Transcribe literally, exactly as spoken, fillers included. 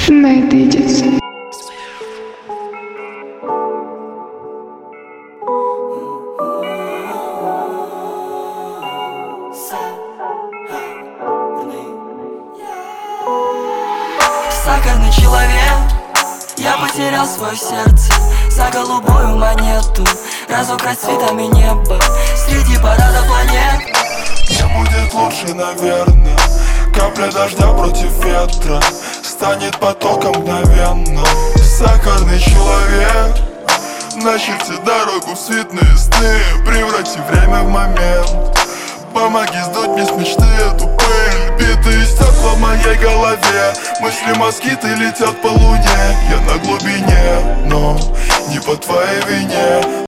На это идет. Сахарный человек, я потерял свое сердце за голубую монету. Разукрась цветами неба среди парада планет. Мне будет лучше, наверное. Капля дождя против ветра станет потоком мгновенно. Сахарный человек, начерти дорогу в светлые сны, преврати время в момент. Помоги сдуть мне с мечты эту пыль. Битые стекла в моей голове, мысли москиты летят по луне. Я на глубине, но не по твоей вине.